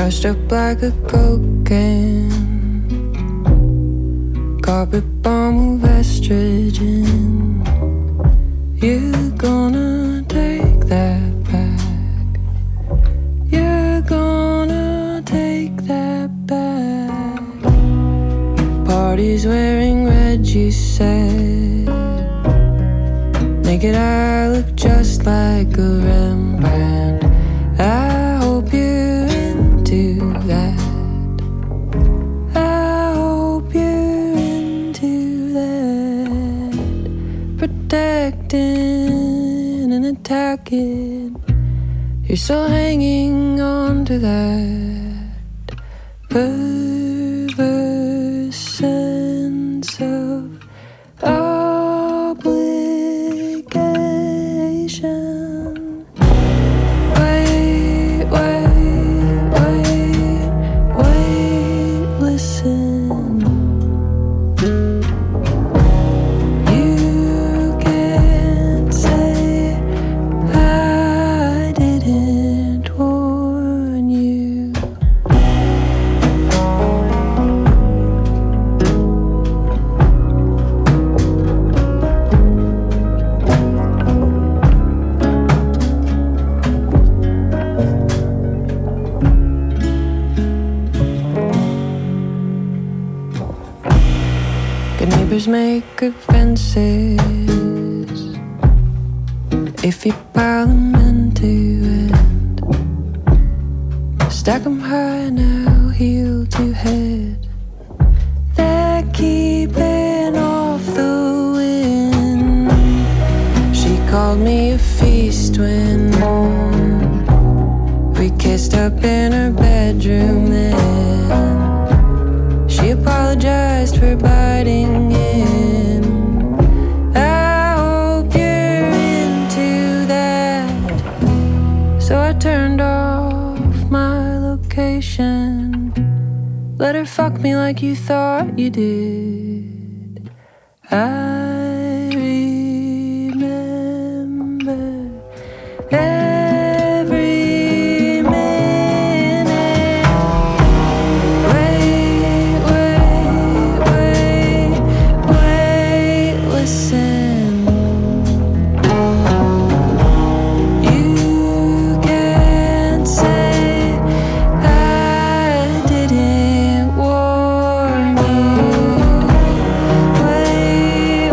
Mashed up like a coke can, carpet bomb of estrogen. You're gonna take that back. You're gonna take that back. Parties wearing red, you said. Naked I look just like a Rembrandt. I hope you're into that. I hope you're into that. Protecting and attacking. You're still hanging on to that perverse sense of obligation. Wait, listen. You can't say I didn't warn you. Good neighbors make good fences if you pile them end to end. Stack them high now, heel to head. They're keeping off the wind. She called me a feast when we kissed up in her bedroom then. She apologized for biting in. I hope you're into that. So I turned off my location. Let her fuck me like you thought you did. I remember every minute. Wait, listen. You can't say I didn't warn you. Wait,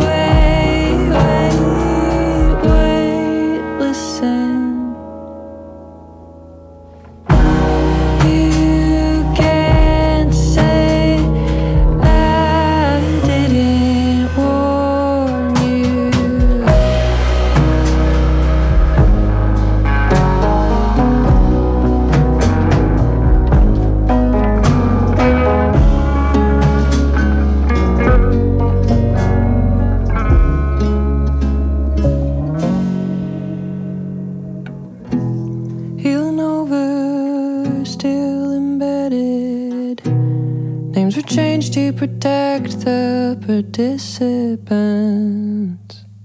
listen. You can't say I didn't warn you. Healing over, still embedded. Names were changed to protect the participants.